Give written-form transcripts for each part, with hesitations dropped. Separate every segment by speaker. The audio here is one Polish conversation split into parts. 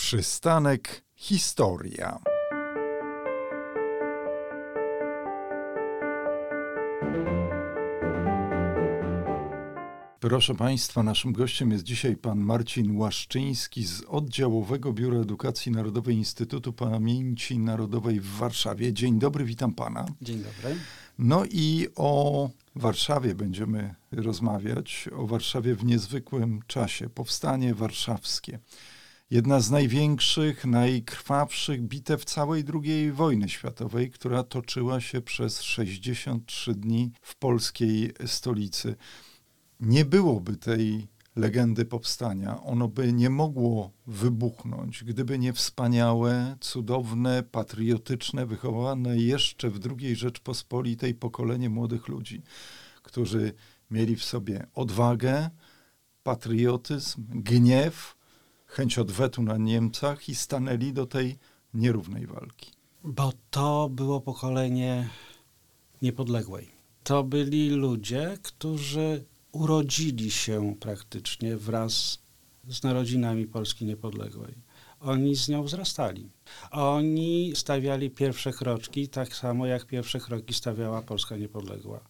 Speaker 1: Przystanek Historia. Proszę Państwa, naszym gościem jest dzisiaj pan Marcin Łaszczyński z Oddziałowego Biura Edukacji Narodowej Instytutu Pamięci Narodowej w Warszawie. Dzień dobry, witam pana.
Speaker 2: Dzień dobry.
Speaker 1: No i o Warszawie będziemy rozmawiać, o Warszawie w niezwykłym czasie. Powstanie warszawskie. Jedna z największych, najkrwawszych bitew całej II wojny światowej, która toczyła się przez 63 dni w polskiej stolicy. Nie byłoby tej legendy powstania, ono by nie mogło wybuchnąć, gdyby nie wspaniałe, cudowne, patriotyczne, wychowane jeszcze w II Rzeczpospolitej pokolenie młodych ludzi, którzy mieli w sobie odwagę, patriotyzm, gniew, chęć odwetu na Niemcach i stanęli do tej nierównej walki.
Speaker 2: Bo to było pokolenie niepodległej. To byli ludzie, którzy urodzili się praktycznie wraz z narodzinami Polski niepodległej. Oni z nią wzrastali. Oni stawiali pierwsze kroczki, tak samo jak pierwsze kroki stawiała Polska niepodległa.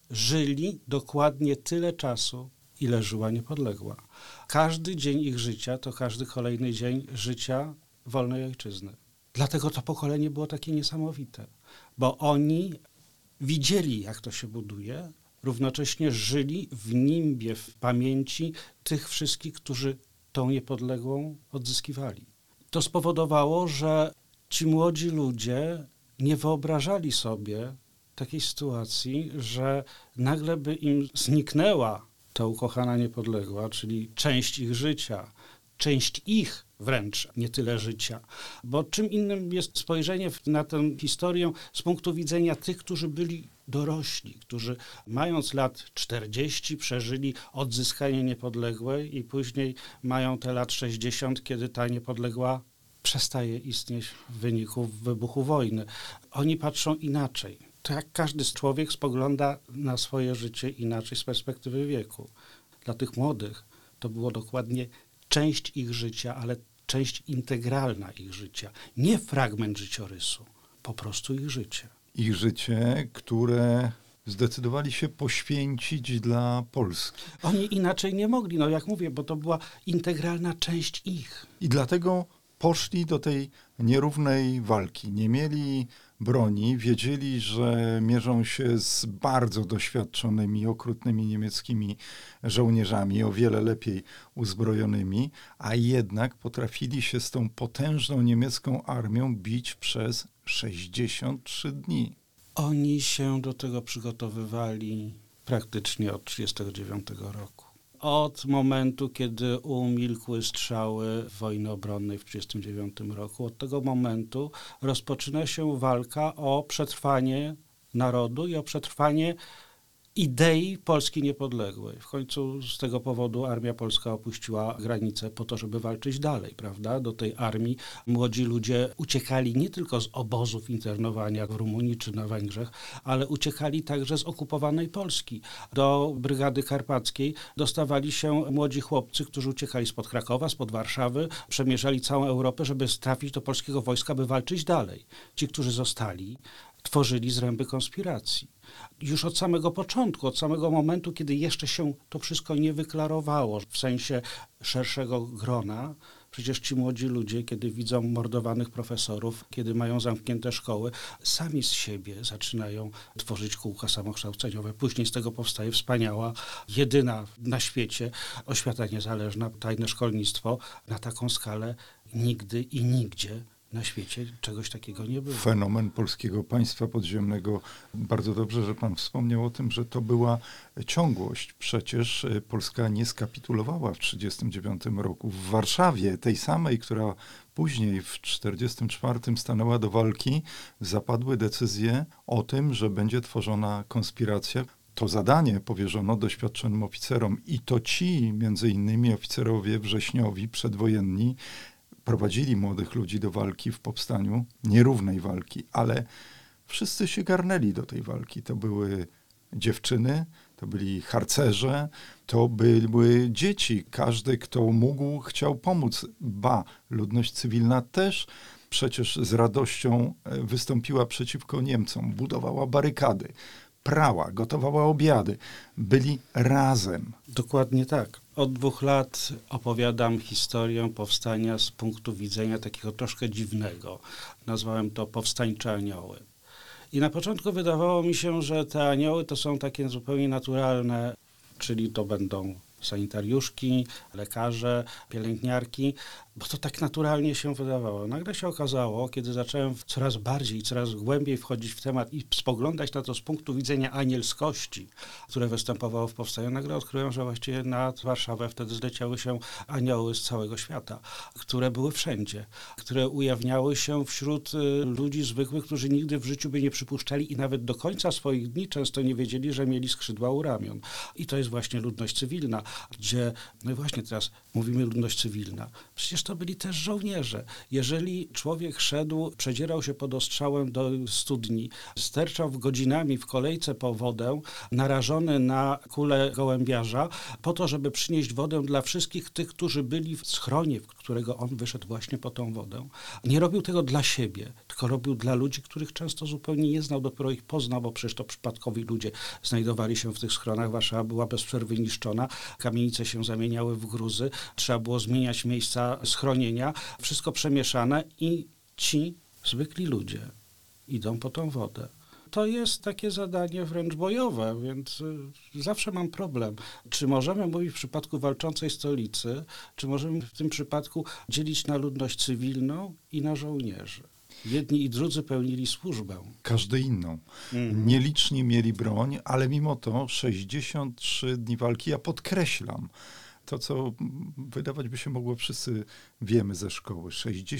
Speaker 2: Żyli dokładnie tyle czasu, ile żyła niepodległa. Każdy dzień ich życia to każdy kolejny dzień życia wolnej ojczyzny. Dlatego to pokolenie było takie niesamowite, bo oni widzieli, jak to się buduje, równocześnie żyli w nimbie, w pamięci tych wszystkich, którzy tą niepodległą odzyskiwali. To spowodowało, że ci młodzi ludzie nie wyobrażali sobie takiej sytuacji, że nagle by im zniknęła ta ukochana niepodległa, czyli część ich życia, część ich wręcz, nie tyle życia. Bo czym innym jest spojrzenie na tę historię z punktu widzenia tych, którzy byli dorośli, którzy mając lat 40 przeżyli odzyskanie niepodległej i później mają te lat 60, kiedy ta niepodległa przestaje istnieć w wyniku wybuchu wojny. Oni patrzą inaczej. To jak każdy człowiek spogląda na swoje życie inaczej z perspektywy wieku. Dla tych młodych to było dokładnie część ich życia, ale część integralna ich życia. Nie fragment życiorysu, po prostu ich życie.
Speaker 1: Ich życie, które zdecydowali się poświęcić dla Polski.
Speaker 2: Oni inaczej nie mogli, no jak mówię, bo to była integralna część ich.
Speaker 1: I dlatego poszli do tej nierównej walki. Nie mieli broni, wiedzieli, że mierzą się z bardzo doświadczonymi, okrutnymi niemieckimi żołnierzami, o wiele lepiej uzbrojonymi, a jednak potrafili się z tą potężną niemiecką armią bić przez 63 dni. Oni
Speaker 2: się do tego przygotowywali praktycznie od 1939 roku. Od momentu, kiedy umilkły strzały wojny obronnej w 1939 roku, od tego momentu rozpoczyna się walka o przetrwanie narodu i o przetrwanie idei Polski niepodległej. W końcu z tego powodu armia polska opuściła granicę po to, żeby walczyć dalej, prawda? Do tej armii młodzi ludzie uciekali nie tylko z obozów internowania w Rumunii czy na Węgrzech, ale uciekali także z okupowanej Polski. Do Brygady Karpackiej dostawali się młodzi chłopcy, którzy uciekali spod Krakowa, spod Warszawy, przemierzali całą Europę, żeby trafić do polskiego wojska, by walczyć dalej. Ci, którzy zostali, tworzyli zręby konspiracji. Już od samego początku, od samego momentu, kiedy jeszcze się to wszystko nie wyklarowało w sensie szerszego grona, przecież ci młodzi ludzie, kiedy widzą mordowanych profesorów, kiedy mają zamknięte szkoły, sami z siebie zaczynają tworzyć kółka samokształceniowe. Później z tego powstaje wspaniała, jedyna na świecie oświata niezależna, tajne szkolnictwo. Na taką skalę nigdy i nigdzie na świecie czegoś takiego nie było.
Speaker 1: Fenomen polskiego państwa podziemnego. Bardzo dobrze, że pan wspomniał o tym, że to była ciągłość. Przecież Polska nie skapitulowała w 1939 roku. W Warszawie, tej samej, która później w 1944 stanęła do walki, zapadły decyzje o tym, że będzie tworzona konspiracja. To zadanie powierzono doświadczonym oficerom i to ci, między innymi oficerowie wrześniowi, przedwojenni, prowadzili młodych ludzi do walki w powstaniu, nierównej walki, ale wszyscy się garnęli do tej walki. To były dziewczyny, to byli harcerze, to były dzieci. Każdy, kto mógł, chciał pomóc. Ba, ludność cywilna też przecież z radością wystąpiła przeciwko Niemcom, budowała barykady, prała, gotowała obiady. Byli razem.
Speaker 2: Dokładnie tak. Od 2 lat opowiadam historię powstania z punktu widzenia takiego troszkę dziwnego. Nazwałem to powstańcze anioły. I na początku wydawało mi się, że te anioły to są takie zupełnie naturalne, czyli to będą sanitariuszki, lekarze, pielęgniarki, bo to tak naturalnie się wydawało. Nagle się okazało, kiedy zacząłem coraz bardziej, coraz głębiej wchodzić w temat i spoglądać na to z punktu widzenia anielskości, które występowało w powstaniu, nagle odkryłem, że właściwie nad Warszawę wtedy zleciały się anioły z całego świata, które były wszędzie, które ujawniały się wśród ludzi zwykłych, którzy nigdy w życiu by nie przypuszczali i nawet do końca swoich dni często nie wiedzieli, że mieli skrzydła u ramion. I to jest właśnie ludność cywilna, gdzie, no i właśnie teraz mówimy ludność cywilna. Przecież to byli też żołnierze. Jeżeli człowiek szedł, przedzierał się pod ostrzałem do studni, sterczał godzinami w kolejce po wodę, narażony na kulę gołębiarza, po to, żeby przynieść wodę dla wszystkich tych, którzy byli w schronie, w którego on wyszedł właśnie po tą wodę. Nie robił tego dla siebie, tylko robił dla ludzi, których często zupełnie nie znał, dopiero ich poznał, bo przecież to przypadkowi ludzie znajdowali się w tych schronach. Warszawa była bez przerwy niszczona, kamienice się zamieniały w gruzy, trzeba było zmieniać miejsca schronienia, wszystko przemieszane i ci zwykli ludzie idą po tą wodę. To jest takie zadanie wręcz bojowe, więc zawsze mam problem. Czy możemy mówić w przypadku walczącej stolicy, czy możemy w tym przypadku dzielić na ludność cywilną i na żołnierzy? Jedni i drudzy pełnili służbę.
Speaker 1: Każdy inną. Nieliczni mieli broń, ale mimo to 63 dni walki, ja podkreślam, to, co wydawać by się mogło, wszyscy wiemy ze szkoły.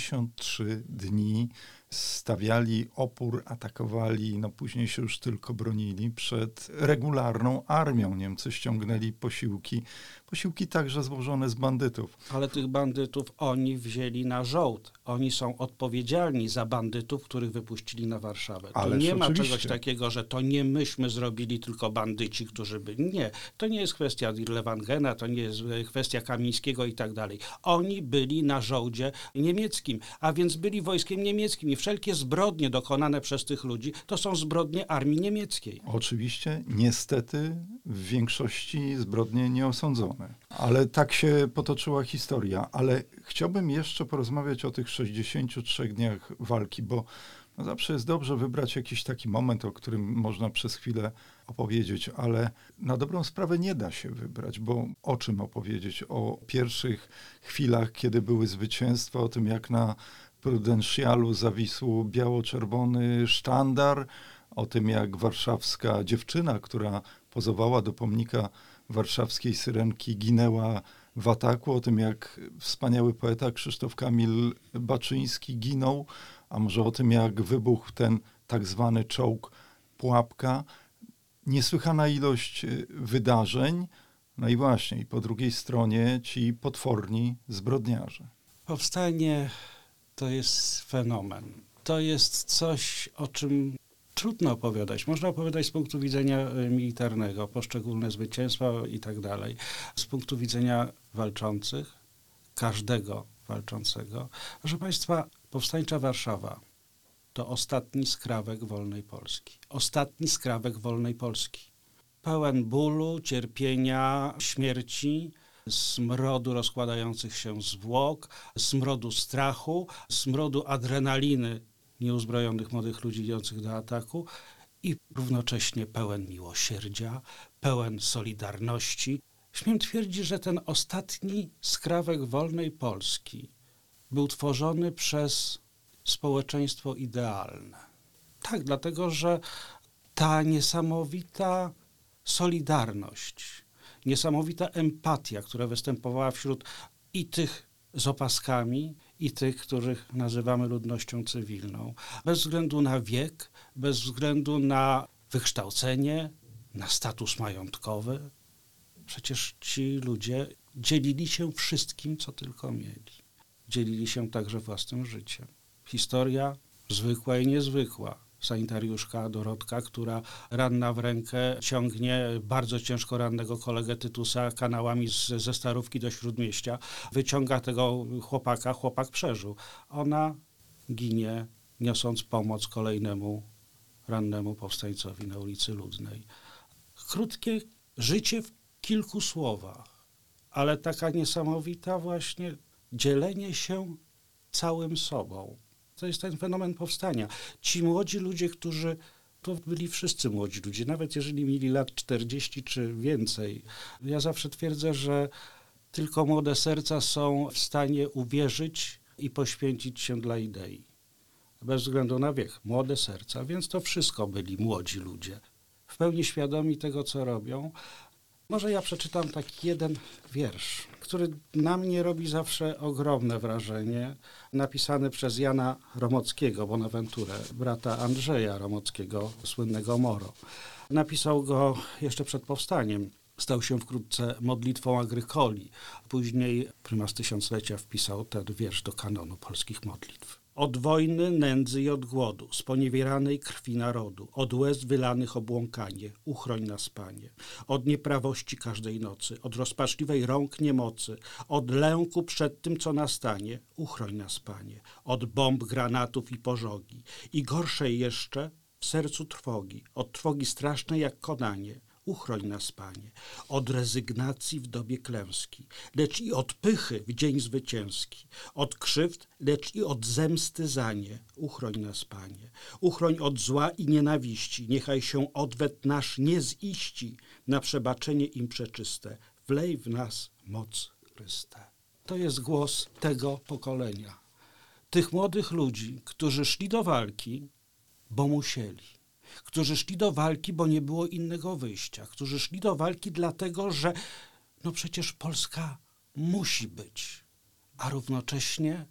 Speaker 1: 63 dni stawiali opór, atakowali, no później się już tylko bronili przed regularną armią. Niemcy ściągnęli posiłki także złożone z bandytów.
Speaker 2: Ale tych bandytów oni wzięli na żołd. Oni są odpowiedzialni za bandytów, których wypuścili na Warszawę. To nie ma czegoś takiego, że to nie myśmy zrobili, tylko bandyci, którzy byli. Nie, to nie jest kwestia Dirlewangena, to nie jest kwestia Kamińskiego i tak dalej. Oni byli na żołdzie niemieckim, a więc byli wojskiem niemieckim i wszelkie zbrodnie dokonane przez tych ludzi to są zbrodnie armii niemieckiej.
Speaker 1: Oczywiście, niestety w większości zbrodnie nieosądzone. Ale tak się potoczyła historia. Ale chciałbym jeszcze porozmawiać o tych 63 dniach walki, bo no zawsze jest dobrze wybrać jakiś taki moment, o którym można przez chwilę opowiedzieć, ale na dobrą sprawę nie da się wybrać, bo o czym opowiedzieć? O pierwszych chwilach, kiedy były zwycięstwa, o tym jak na Prudentialu zawisł biało-czerwony sztandar, o tym jak warszawska dziewczyna, która pozowała do pomnika warszawskiej Syrenki, ginęła w ataku, o tym jak wspaniały poeta Krzysztof Kamil Baczyński ginął, a może o tym jak wybuchł ten tak zwany czołg Pułapka. Niesłychana ilość wydarzeń, no i właśnie, i po drugiej stronie ci potworni zbrodniarze.
Speaker 2: Powstanie to jest fenomen. To jest coś, o czym trudno opowiadać. Można opowiadać z punktu widzenia militarnego, poszczególne zwycięstwa i tak dalej. Z punktu widzenia walczących, każdego walczącego. Proszę Państwa, powstańcza Warszawa to ostatni skrawek wolnej Polski. Ostatni skrawek wolnej Polski. Pełen bólu, cierpienia, śmierci, smrodu rozkładających się zwłok, smrodu strachu, smrodu adrenaliny nieuzbrojonych młodych ludzi idących do ataku i równocześnie pełen miłosierdzia, pełen solidarności. Śmiem twierdzić, że ten ostatni skrawek wolnej Polski był tworzony przez społeczeństwo idealne. Tak, dlatego że ta niesamowita solidarność, niesamowita empatia, która występowała wśród i tych z opaskami, i tych, których nazywamy ludnością cywilną. Bez względu na wiek, bez względu na wykształcenie, na status majątkowy. Przecież ci ludzie dzielili się wszystkim, co tylko mieli. Dzielili się także własnym życiem. Historia zwykła i niezwykła sanitariuszka Dorotka, która ranna w rękę ciągnie bardzo ciężko rannego kolegę Tytusa kanałami ze Starówki do Śródmieścia, wyciąga tego chłopaka, chłopak przeżył. Ona ginie, niosąc pomoc kolejnemu rannemu powstańcowi na ulicy Ludnej. Krótkie życie w kilku słowach, ale taka niesamowita właśnie dzielenie się całym sobą. To jest ten fenomen powstania. Ci młodzi ludzie, którzy, to byli wszyscy młodzi ludzie, nawet jeżeli mieli lat 40 czy więcej. Ja zawsze twierdzę, że tylko młode serca są w stanie uwierzyć i poświęcić się dla idei. Bez względu na wiek. Młode serca, więc to wszystko byli młodzi ludzie. W pełni świadomi tego, co robią. Może ja przeczytam taki jeden wiersz, który na mnie robi zawsze ogromne wrażenie. Napisany przez Jana Romockiego, Bonaventurę, brata Andrzeja Romockiego, słynnego Moro. Napisał go jeszcze przed powstaniem. Stał się wkrótce modlitwą Agrykoli. Później prymas tysiąclecia wpisał ten wiersz do kanonu polskich modlitw. Od wojny, nędzy i od głodu, sponiewieranej krwi narodu, od łez wylanych obłąkanie, uchroń nas, Panie. Od nieprawości każdej nocy, od rozpaczliwej rąk niemocy, od lęku przed tym, co nastanie, uchroń nas, Panie. Od bomb, granatów i pożogi. I gorszej jeszcze, w sercu trwogi, od trwogi strasznej jak konanie, uchroń nas, Panie, od rezygnacji w dobie klęski, lecz i od pychy w dzień zwycięski, od krzywd, lecz i od zemsty za nie, uchroń nas, Panie. Uchroń od zła i nienawiści, niechaj się odwet nasz nie ziści, na przebaczenie im przeczyste, wlej w nas moc Chryste. To jest głos tego pokolenia, tych młodych ludzi, którzy szli do walki, bo musieli. Którzy szli do walki, bo nie było innego wyjścia. Którzy szli do walki dlatego, że no przecież Polska musi być. A równocześnie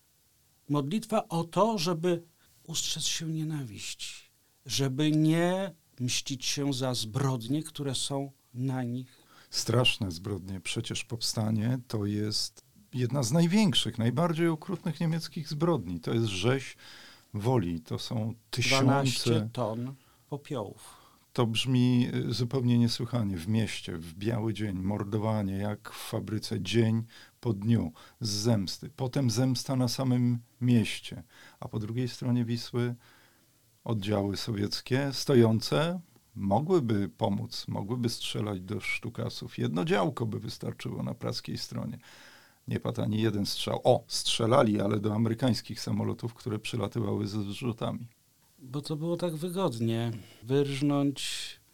Speaker 2: modlitwa o to, żeby ustrzec się nienawiści. Żeby nie mścić się za zbrodnie, które są na nich.
Speaker 1: Straszne zbrodnie. Przecież powstanie to jest jedna z największych, najbardziej okrutnych niemieckich zbrodni. To jest rzeź woli. To są
Speaker 2: 12 ton popiołów.
Speaker 1: To brzmi zupełnie niesłychanie. W mieście, w biały dzień, mordowanie jak w fabryce, dzień po dniu, z zemsty. Potem zemsta na samym mieście. A po drugiej stronie Wisły oddziały sowieckie stojące mogłyby pomóc, mogłyby strzelać do sztukasów. Jedno działko by wystarczyło na praskiej stronie. Nie padł ani jeden strzał. Strzelali, ale do amerykańskich samolotów, które przylatywały ze zrzutami.
Speaker 2: Bo to było tak wygodnie wyrżnąć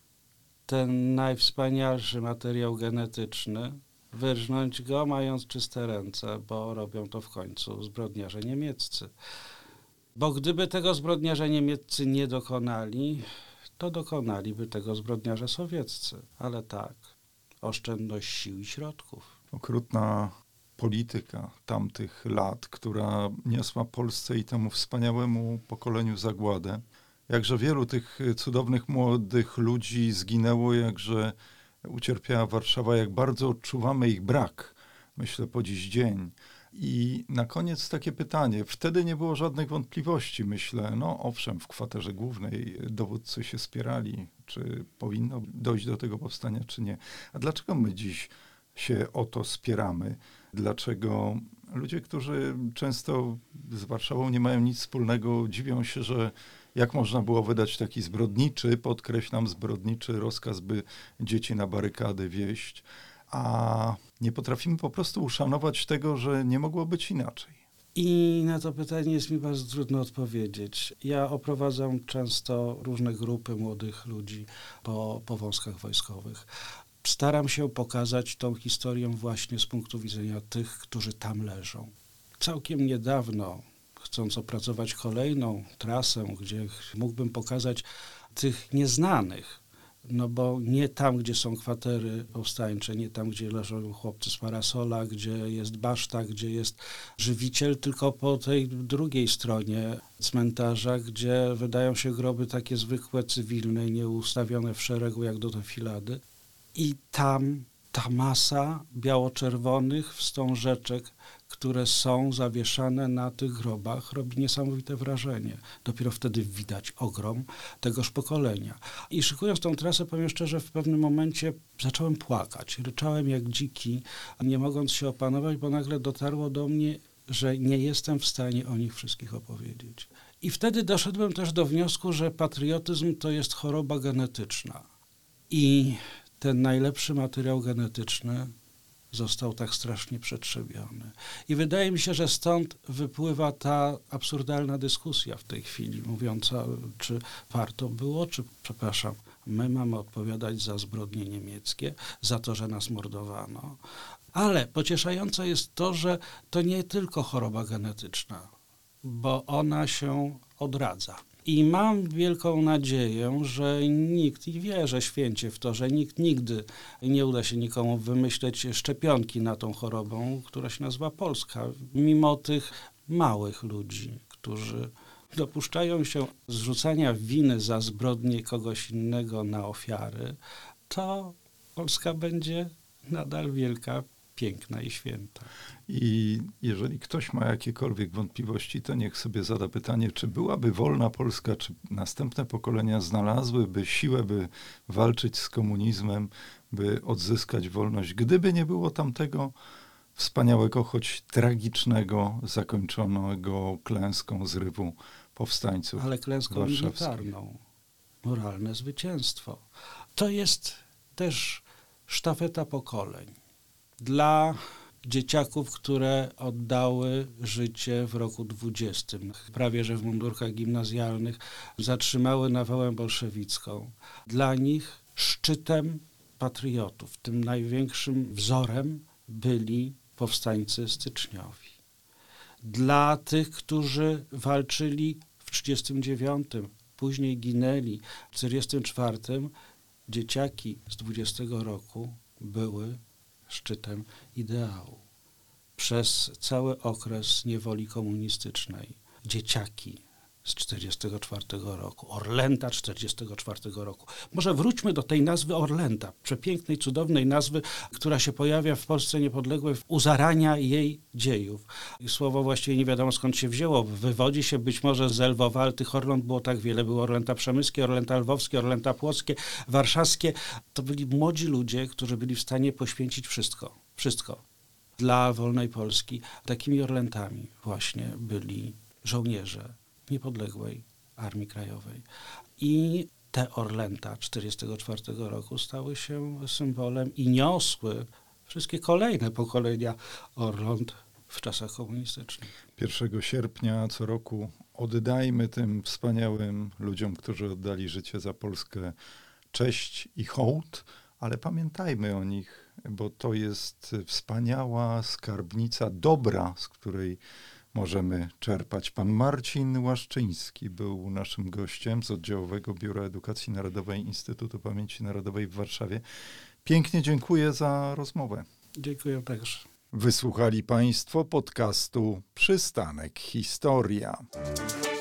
Speaker 2: ten najwspanialszy materiał genetyczny, wyrżnąć go mając czyste ręce, bo robią to w końcu zbrodniarze niemieccy. Bo gdyby tego zbrodniarze niemieccy nie dokonali, to dokonaliby tego zbrodniarze sowieccy. Ale tak, oszczędność sił i środków.
Speaker 1: Okrutna polityka tamtych lat, która niosła Polsce i temu wspaniałemu pokoleniu zagładę. Jakże wielu tych cudownych młodych ludzi zginęło, jakże ucierpiała Warszawa, jak bardzo odczuwamy ich brak, myślę, po dziś dzień. I na koniec takie pytanie. Wtedy nie było żadnych wątpliwości, myślę. No owszem, w kwaterze głównej dowódcy się spierali, czy powinno dojść do tego powstania, czy nie. A dlaczego my dziś się o to spieramy? Dlaczego ludzie, którzy często z Warszawą nie mają nic wspólnego, dziwią się, że jak można było wydać taki zbrodniczy, podkreślam, zbrodniczy rozkaz, by dzieci na barykady wieść, a nie potrafimy po prostu uszanować tego, że nie mogło być inaczej.
Speaker 2: I na to pytanie jest mi bardzo trudno odpowiedzieć. Ja oprowadzam często różne grupy młodych ludzi po wąskach wojskowych. Staram się pokazać tą historię właśnie z punktu widzenia tych, którzy tam leżą. Całkiem niedawno, chcąc opracować kolejną trasę, gdzie mógłbym pokazać tych nieznanych, no bo nie tam, gdzie są kwatery powstańcze, nie tam, gdzie leżą chłopcy z parasola, gdzie jest baszta, gdzie jest żywiciel, tylko po tej drugiej stronie cmentarza, gdzie wydają się groby takie zwykłe, cywilne, nieustawione w szeregu jak do defilady. I tam ta masa biało-czerwonych wstążeczek, które są zawieszane na tych grobach, robi niesamowite wrażenie. Dopiero wtedy widać ogrom tegoż pokolenia. I szykując tą trasę, powiem szczerze, w pewnym momencie zacząłem płakać. Ryczałem jak dziki, nie mogąc się opanować, bo nagle dotarło do mnie, że nie jestem w stanie o nich wszystkich opowiedzieć. I wtedy doszedłem też do wniosku, że patriotyzm to jest choroba genetyczna. I ten najlepszy materiał genetyczny został tak strasznie przetrzebiony. I wydaje mi się, że stąd wypływa ta absurdalna dyskusja w tej chwili, mówiąca, czy warto było, czy, przepraszam, my mamy odpowiadać za zbrodnie niemieckie, za to, że nas mordowano. Ale pocieszające jest to, że to nie tylko choroba genetyczna, bo ona się odradza. I mam wielką nadzieję, że nikt, i wierzę święcie w to, że nikt nigdy nie uda się nikomu wymyśleć szczepionki na tą chorobą, która się nazywa Polska. Mimo tych małych ludzi, którzy dopuszczają się zrzucania winy za zbrodnie kogoś innego na ofiary, to Polska będzie nadal wielka, piękna i święta.
Speaker 1: I jeżeli ktoś ma jakiekolwiek wątpliwości, to niech sobie zada pytanie, czy byłaby wolna Polska, czy następne pokolenia znalazłyby siłę, by walczyć z komunizmem, by odzyskać wolność, gdyby nie było tamtego wspaniałego, choć tragicznego, zakończonego klęską zrywu powstańców.
Speaker 2: Ale klęską militarną. Moralne zwycięstwo. To jest też sztafeta pokoleń. Dla dzieciaków, które oddały życie w roku 20, prawie że w mundurkach gimnazjalnych, zatrzymały nawałę bolszewicką. Dla nich szczytem patriotów, tym największym wzorem byli powstańcy styczniowi. Dla tych, którzy walczyli w 1939, później ginęli w 1944, dzieciaki z 20 roku były szczytem ideału. Przez cały okres niewoli komunistycznej dzieciaki z 1944 roku, Orlęta 1944 roku. Może wróćmy do tej nazwy Orlęta, przepięknej, cudownej nazwy, która się pojawia w Polsce niepodległej u zarania jej dziejów. I słowo właściwie nie wiadomo skąd się wzięło. Wywodzi się być może z Lwowa, ale tych Orląt było tak wiele. Było Orlęta przemyskie, Orlęta lwowskie, Orlęta płockie, warszawskie. To byli młodzi ludzie, którzy byli w stanie poświęcić wszystko dla wolnej Polski. Takimi Orlętami właśnie byli żołnierze niepodległej Armii Krajowej. I te Orlęta 1944 roku stały się symbolem i niosły wszystkie kolejne pokolenia Orląt w czasach komunistycznych.
Speaker 1: 1 sierpnia co roku oddajmy tym wspaniałym ludziom, którzy oddali życie za Polskę, cześć i hołd, ale pamiętajmy o nich, bo to jest wspaniała skarbnica dobra, z której możemy czerpać. Pan Marcin Łaszczyński był naszym gościem z Oddziałowego Biura Edukacji Narodowej Instytutu Pamięci Narodowej w Warszawie. Pięknie dziękuję za rozmowę.
Speaker 2: Dziękuję także.
Speaker 1: Wysłuchali Państwo podcastu Przystanek Historia.